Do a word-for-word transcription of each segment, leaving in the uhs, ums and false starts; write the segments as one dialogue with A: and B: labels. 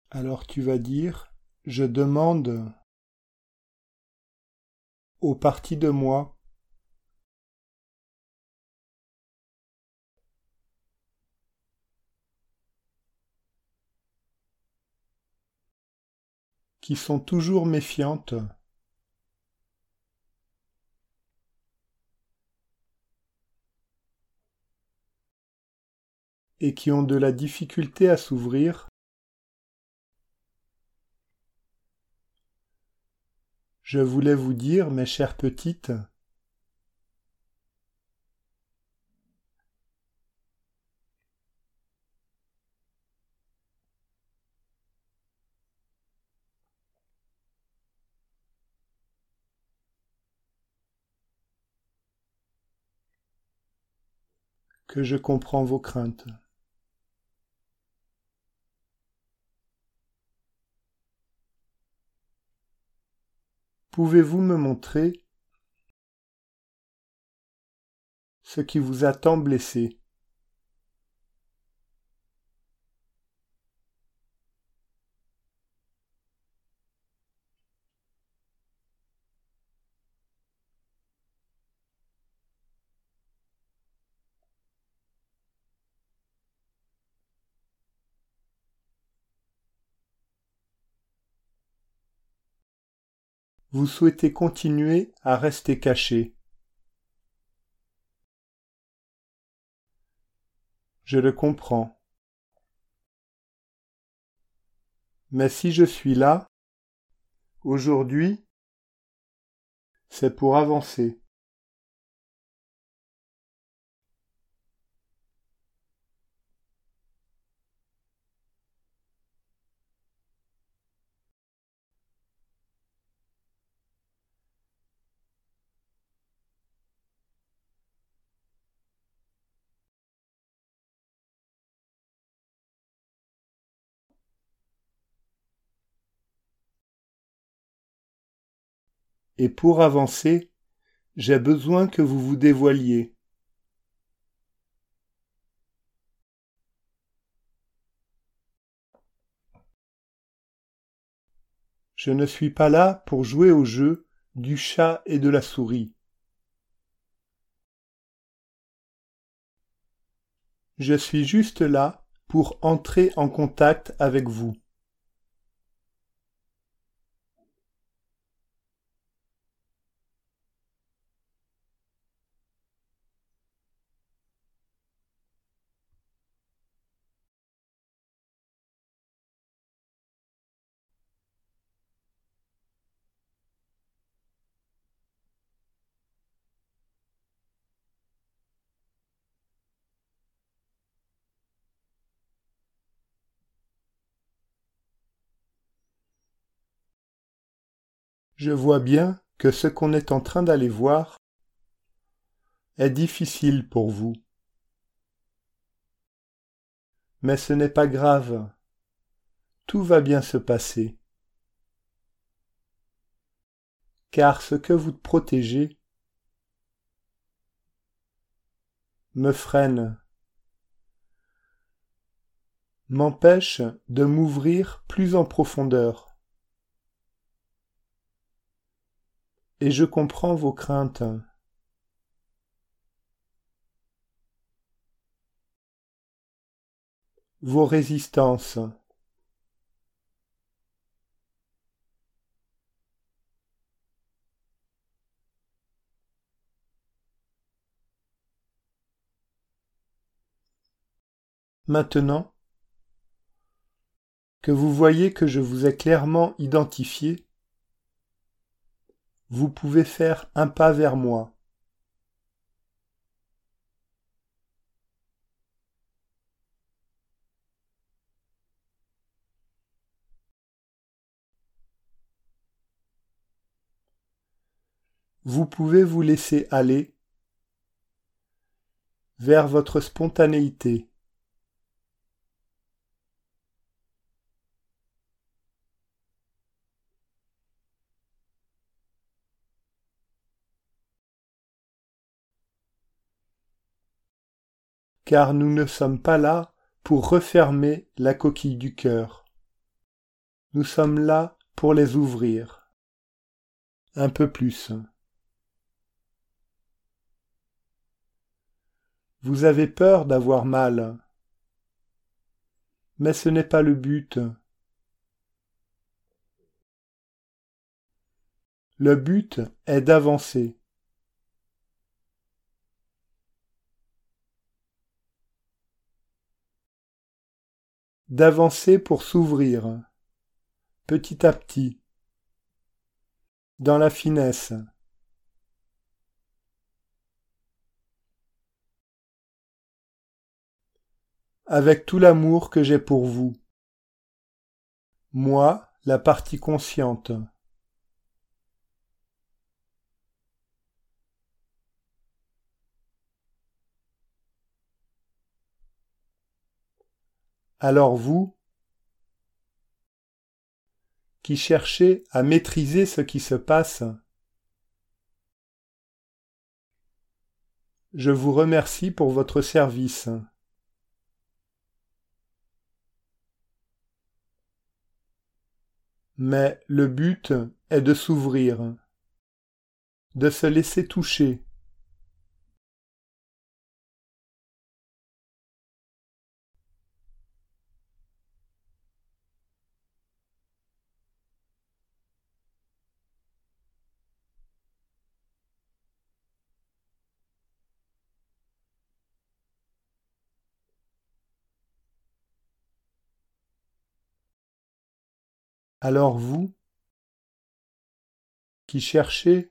A: Alors tu vas dire, je demande aux parties de moi qui sont toujours méfiantes et qui ont de la difficulté à s'ouvrir, je voulais vous dire, mes chères petites, que je comprends vos craintes. Pouvez-vous me montrer ce qui vous a tant blessé? Vous souhaitez continuer à rester caché. Je le comprends. Mais si je suis là, aujourd'hui, c'est pour avancer. Et pour avancer, j'ai besoin que vous vous dévoiliez. Je ne suis pas là pour jouer au jeu du chat et de la souris. Je suis juste là pour entrer en contact avec vous. Je vois bien que ce qu'on est en train d'aller voir est difficile pour vous. Mais ce n'est pas grave. Tout va bien se passer. Car ce que vous protégez me freine, m'empêche de m'ouvrir plus en profondeur. Et je comprends vos craintes. Vos résistances. Maintenant que vous voyez que je vous ai clairement identifié, vous pouvez faire un pas vers moi. Vous pouvez vous laisser aller vers votre spontanéité. Car nous ne sommes pas là pour refermer la coquille du cœur. Nous sommes là pour les ouvrir. Un peu plus. Vous avez peur d'avoir mal, mais ce n'est pas le but. Le but est d'avancer. D'avancer pour s'ouvrir, petit à petit, dans la finesse. Avec tout l'amour que j'ai pour vous. Moi, la partie consciente. Alors vous, qui cherchez à maîtriser ce qui se passe, je vous remercie pour votre service. Mais le but est de s'ouvrir, de se laisser toucher. Alors vous, qui cherchez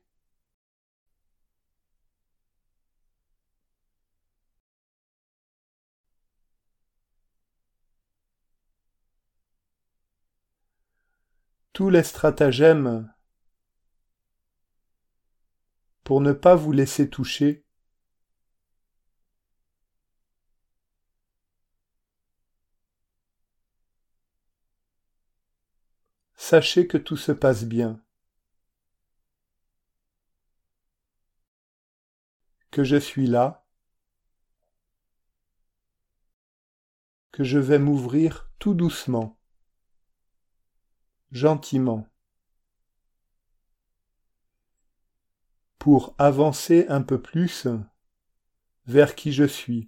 A: tous les stratagèmes pour ne pas vous laisser toucher, sachez que tout se passe bien, que je suis là, que je vais m'ouvrir tout doucement, gentiment, pour avancer un peu plus vers qui je suis.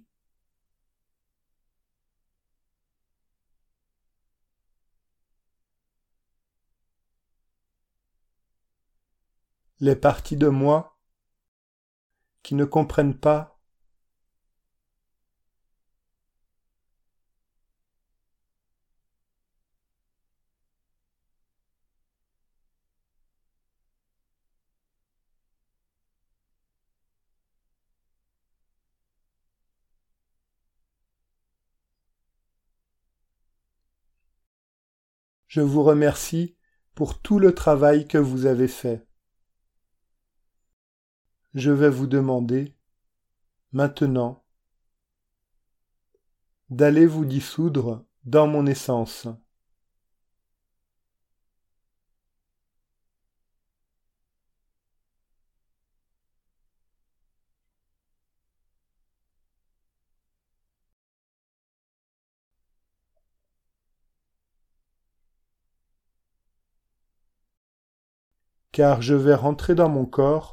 A: Les parties de moi qui ne comprennent pas, je vous remercie pour tout le travail que vous avez fait. Je vais vous demander, maintenant, d'aller vous dissoudre dans mon essence. Car je vais rentrer dans mon corps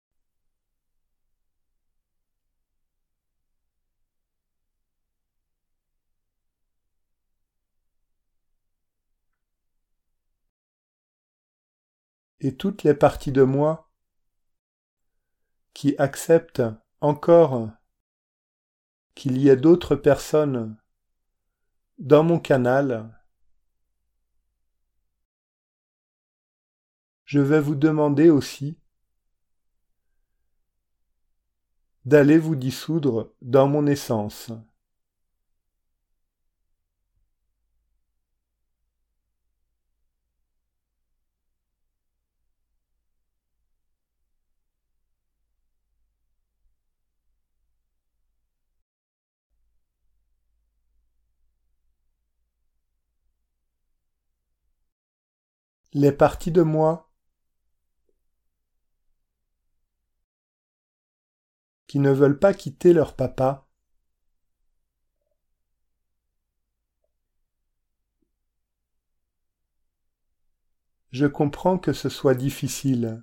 A: et toutes les parties de moi qui acceptent encore qu'il y ait d'autres personnes dans mon canal, je vais vous demander aussi d'aller vous dissoudre dans mon essence. Les parties de moi qui ne veulent pas quitter leur papa, Je comprends que ce soit difficile.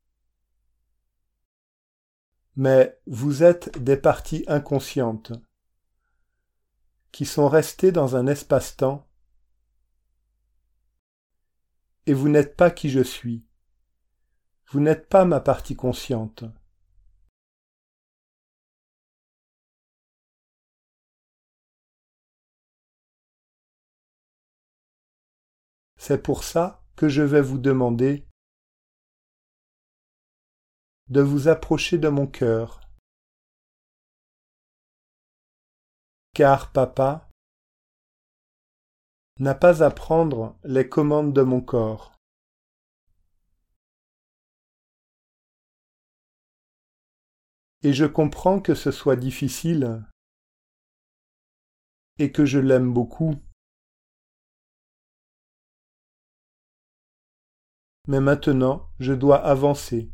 A: Mais vous êtes des parties inconscientes qui sont restées dans un espace-temps et vous n'êtes pas qui je suis. Vous n'êtes pas ma partie consciente. C'est pour ça que je vais vous demander de vous approcher de mon cœur. Car papa n'a pas à prendre les commandes de mon corps. Et je comprends que ce soit difficile et que je l'aime beaucoup. Mais maintenant, je dois avancer.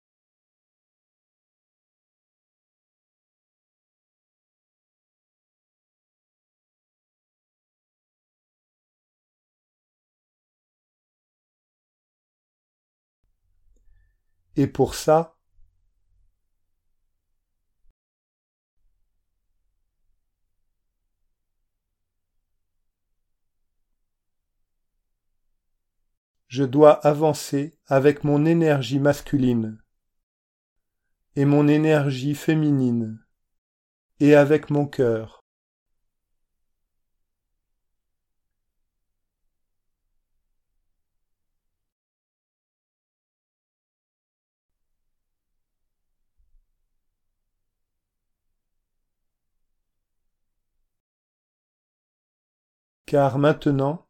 A: Et pour ça, je dois avancer avec mon énergie masculine et mon énergie féminine et avec mon cœur. Car maintenant,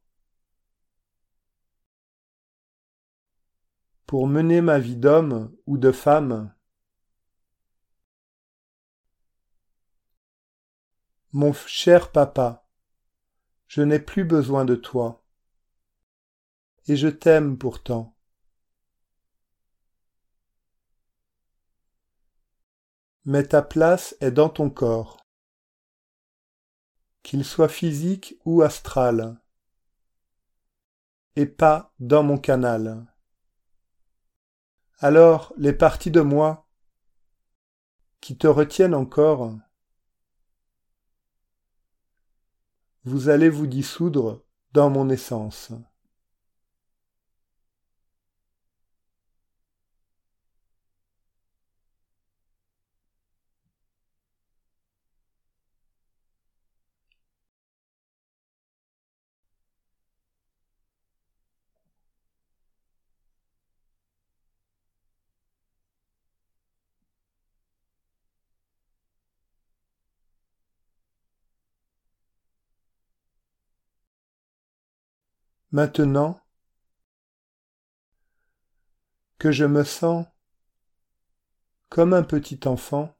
A: pour mener ma vie d'homme ou de femme, mon cher papa, je n'ai plus besoin de toi. Et je t'aime pourtant. Mais ta place est dans ton corps, qu'il soit physique ou astral, et pas dans mon canal. Alors les parties de moi qui te retiennent encore, vous allez vous dissoudre dans mon essence. Maintenant que je me sens comme un petit enfant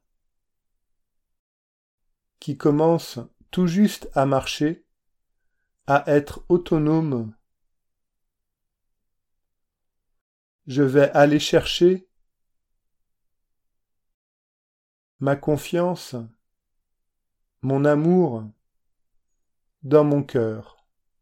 A: qui commence tout juste à marcher, à être autonome, je vais aller chercher ma confiance, mon amour dans mon cœur.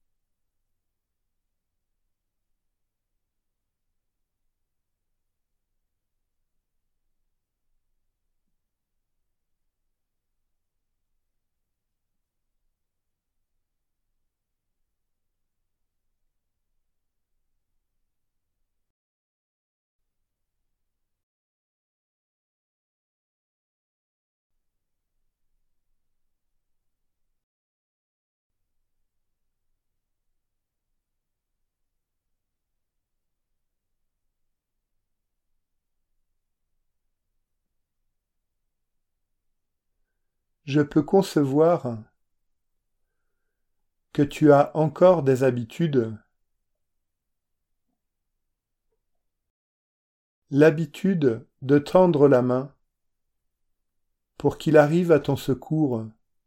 A: Je peux concevoir que tu as encore des habitudes, l'habitude de tendre la main pour qu'il arrive à ton secours.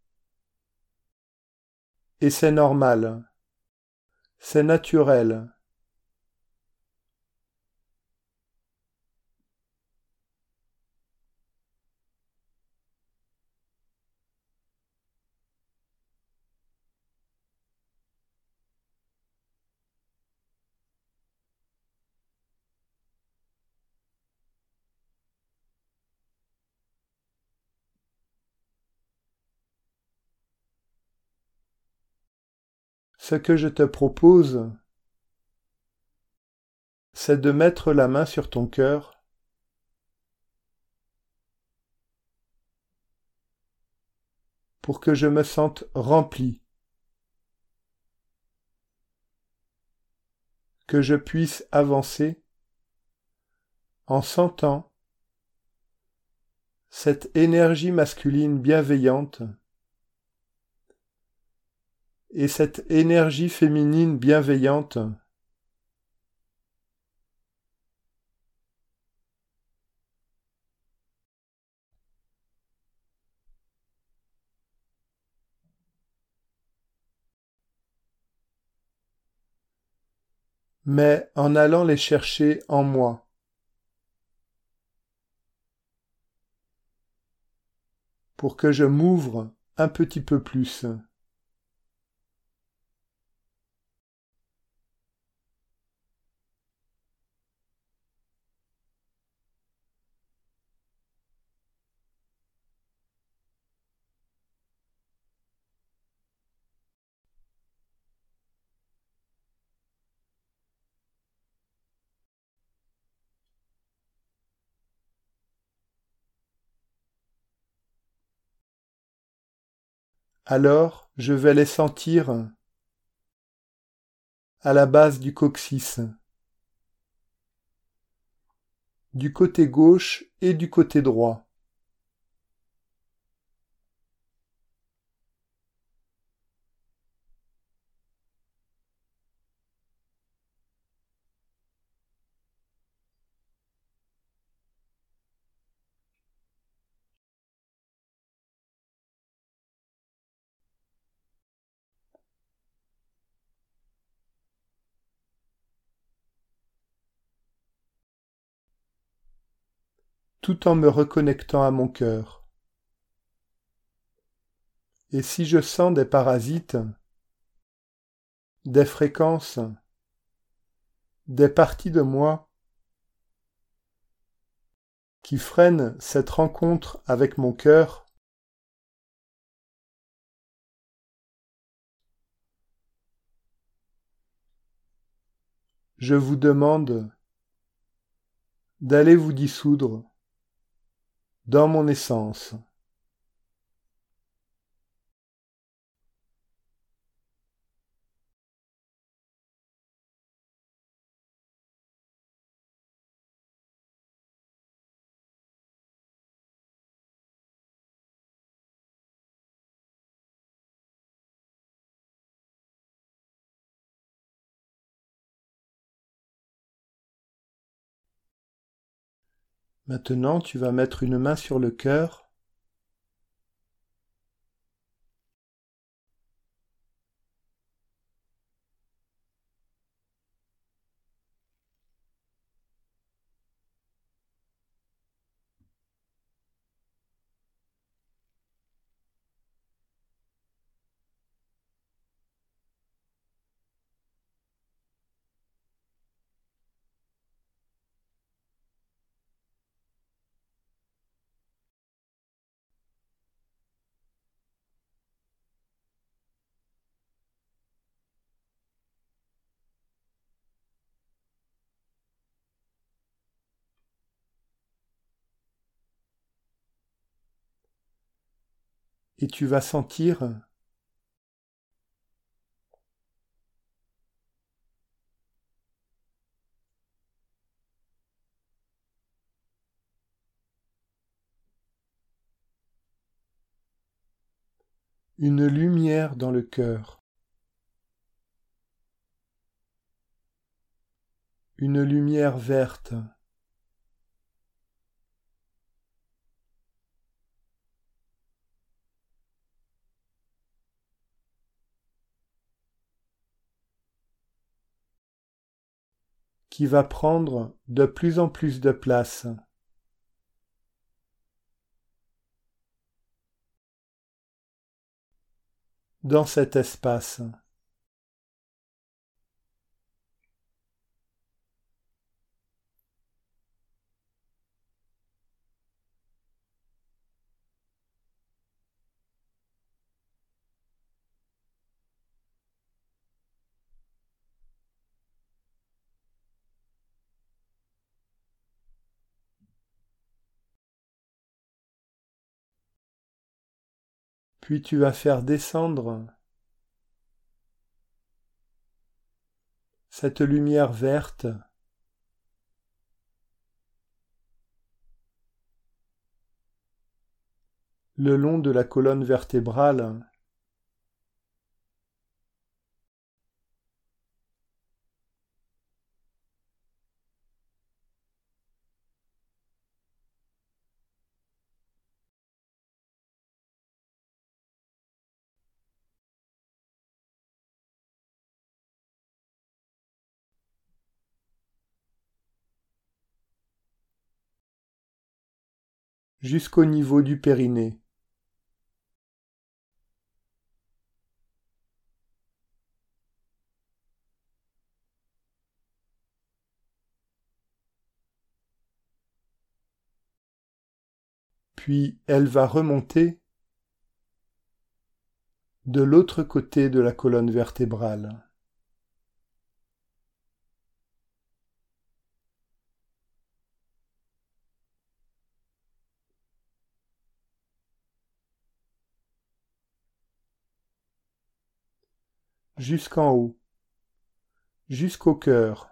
A: Et c'est normal, c'est naturel. Ce que je te propose, c'est de mettre la main sur ton cœur pour que je me sente rempli, que je puisse avancer en sentant cette énergie masculine bienveillante et cette énergie féminine bienveillante mais en allant les chercher en moi, pour que je m'ouvre un petit peu plus. Alors, je vais les sentir à la base du coccyx, du côté gauche et du côté droit. Tout en me reconnectant à mon cœur. Et si je sens des parasites, des fréquences, des parties de moi qui freinent cette rencontre avec mon cœur, je vous demande d'aller vous dissoudre dans mon essence. Maintenant, tu vas mettre une main sur le cœur et tu vas sentir une lumière dans le cœur, une lumière verte, qui va prendre de plus en plus de place. Dans cet espace. Puis tu vas faire descendre cette lumière verte le long de la colonne vertébrale jusqu'au niveau du périnée. Puis elle va remonter de l'autre côté de la colonne vertébrale. Jusqu'en haut, jusqu'au cœur.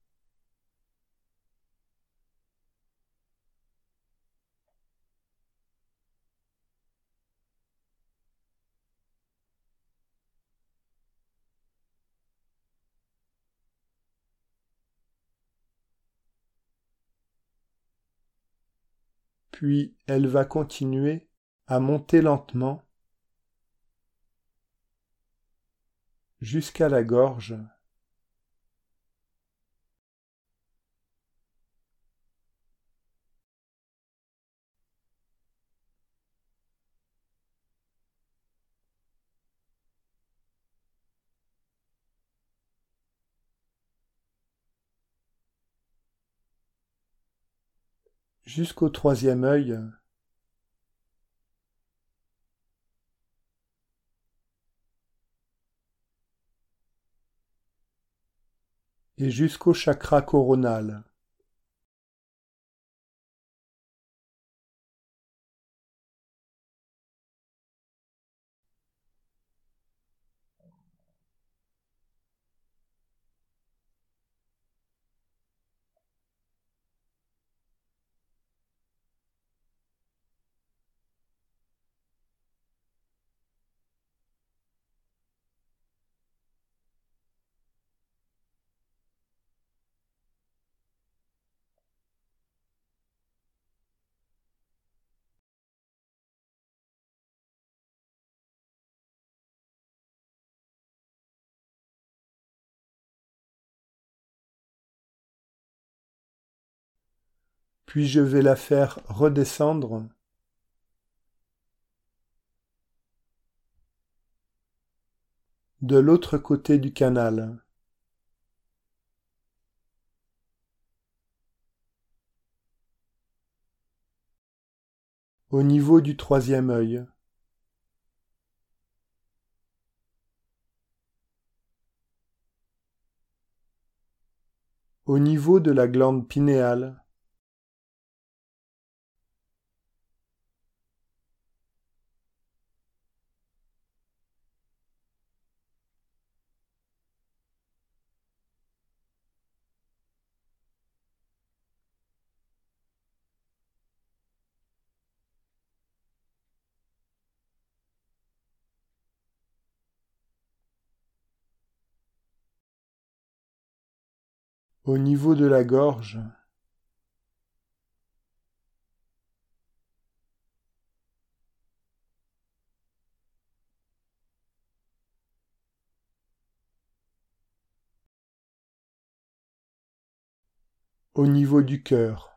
A: Puis elle va continuer à monter lentement jusqu'à la gorge. Jusqu'au troisième œil, et jusqu'au chakra coronal. Puis je vais la faire redescendre de l'autre côté du canal. Au niveau du troisième œil. Au niveau de la glande pinéale. Au niveau de la gorge. Au niveau du cœur.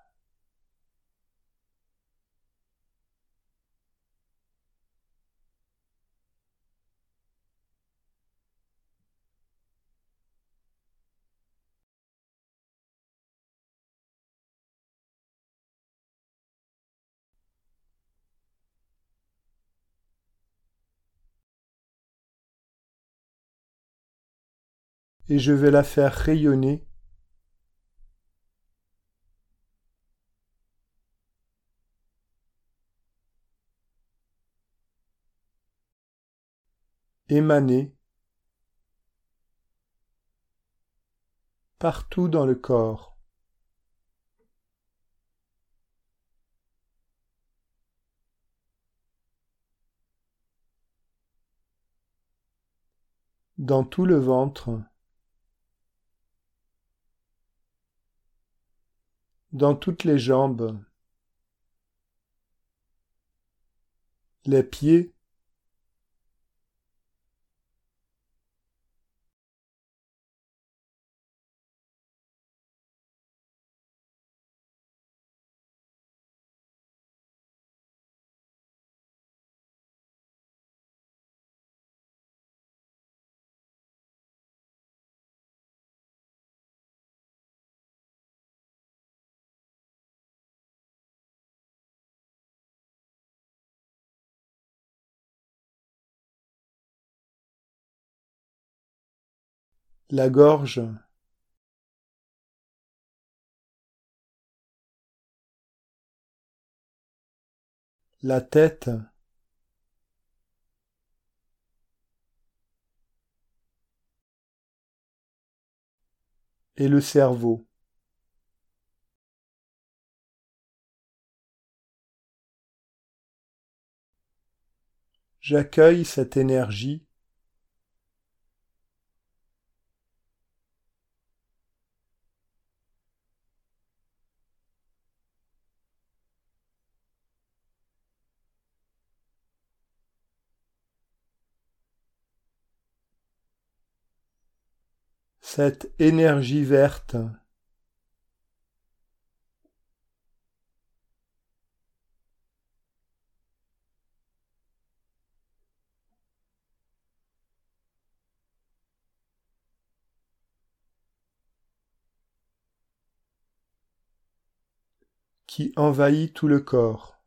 A: Et je vais la faire rayonner émaner, partout dans le corps. Dans tout le ventre, dans toutes les jambes, les pieds, la gorge, la tête, et le cerveau. J'accueille cette énergie cette énergie verte qui envahit tout le corps.